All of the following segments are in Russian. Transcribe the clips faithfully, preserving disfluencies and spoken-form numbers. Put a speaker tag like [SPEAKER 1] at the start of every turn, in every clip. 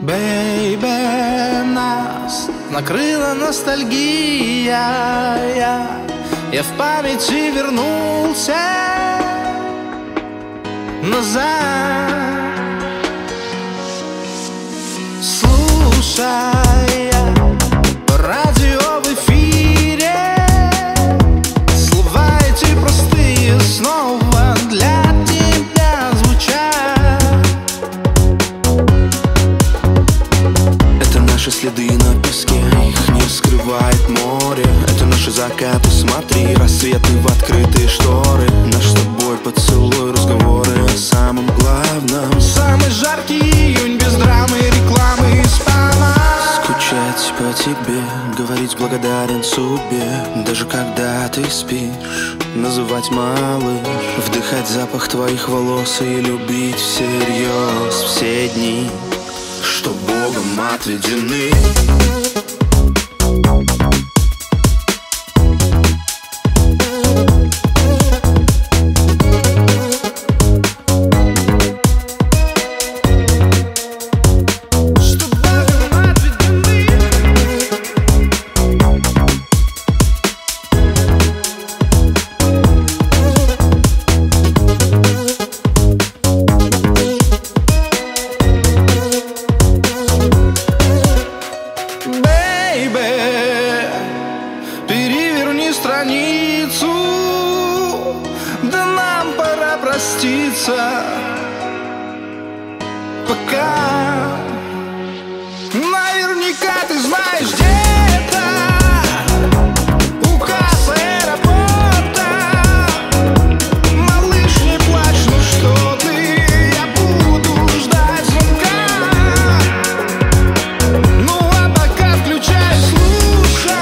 [SPEAKER 1] Бэйбэ, нас накрыла ностальгия. Я, я в памяти вернулся назад, слушая радио в эфире. Слова эти простые снова для тебя звучат. Это наши следы на песке, их не скрывает море. Это наши закаты, смотри, рассветы в открытые шторы. Наш с тобой поцелуй, разговоры о самом главном. Самый жаркий июнь без драмы, рекламы и спама. Скучать по тебе, говорить благодарен судьбе. Даже когда ты спишь, называть малыш. Вдыхать запах твоих волос и любить всерьез все дни, что Богом отведены. Переверни страницу, да нам пора проститься. Пока наверняка ты знаешь, где-то указ аэропорта. Малыш, не плачь, ну что ты, я буду ждать звонка. Ну а пока включай, слушай.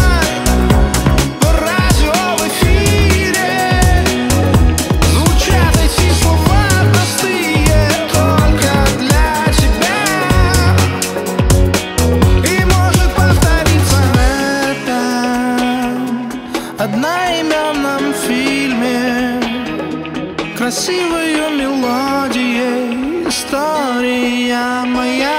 [SPEAKER 1] Одноименном фильме красивою мелодией история моя.